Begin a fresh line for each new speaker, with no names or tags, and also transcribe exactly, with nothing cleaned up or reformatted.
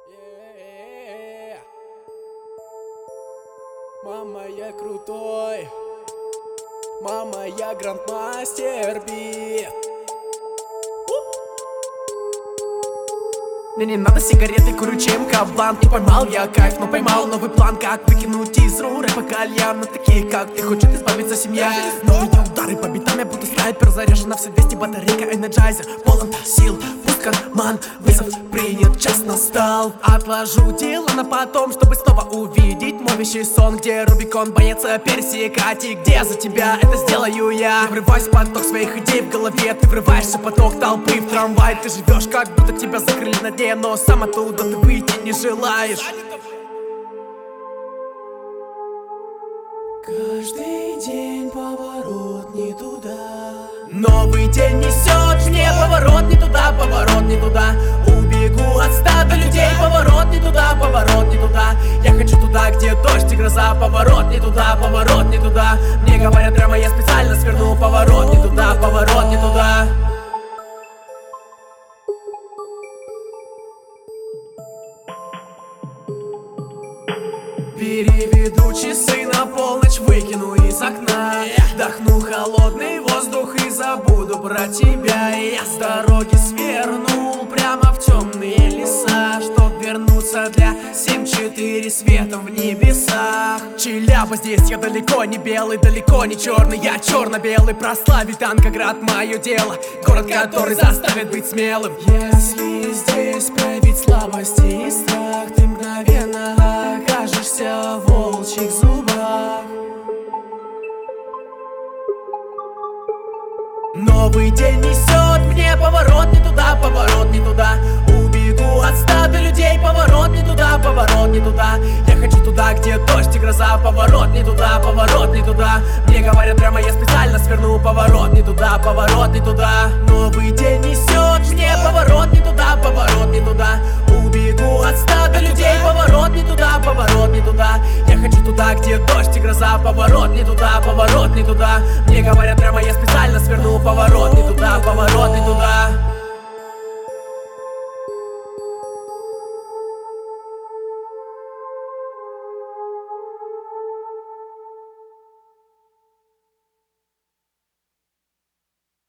Yeah. Мама, я крутой. Мама, я грандмастер бит. Мне не надо сигареты, курю чем кабан. Не поймал я кайф, но поймал новый план. Как выкинуть из ру рэпа кальян. На такие, как ты, хочет избавиться семья. Новые удары по битам, я будто снайпер. Заряжена все двести, батарейка, энерджайзер. Полон сил, пусть карман. Вызов принят, час настал. Отложу дело на потом, чтобы снова увидеть мой вещий сон. Где Рубикон боится пересекать, и где за тебя это сделаю я. Не врывайся в поток своих идей в голове. Ты врываешься в поток толпы в трамвай. Ты живешь, как будто тебя закрыли на дне, но сам оттуда ты выйти не желаешь. Каждый день поворот не туда. Новый день несет мне поворот не туда, поворот не туда. Убегу от стада людей, поворот не туда, поворот не туда. Я хочу туда, где дождь и гроза, поворот не туда, поворот не туда. Мне говорят прямо, я специально свернул, поворот не туда, поворот не туда. Переведу часы на полночь, выкину из окна. Вдохну холодный воздух и забуду про тебя. Я с дороги свернул прямо в темные леса, чтоб вернуться для семь четыре светом в небесах. Челябы, здесь я далеко не белый, далеко не черный. Я черно-белый, прославить Танкоград мое дело. Город, который заставит быть смелым. Если здесь проявить слабость и страх, ты мгновенно окажешься в волчьих зубах. Новый день несет мне поворот не туда, поворот не туда. Убегу от стада людей, поворот не туда, поворот не туда. Я хочу туда, где дождь и гроза, поворот не туда, поворот не туда. Мне говорят прямо, я специально сверну, поворот не туда, поворот не туда. Новый день несет мне поворот не туда, поворот не туда. Убегу от стада людей, поворот не туда, поворот не туда. Я хочу туда, где дождь и гроза, поворот не туда, поворот не туда. Мне говорят прямо, я специально сверну, поворот не туда, поворот не туда.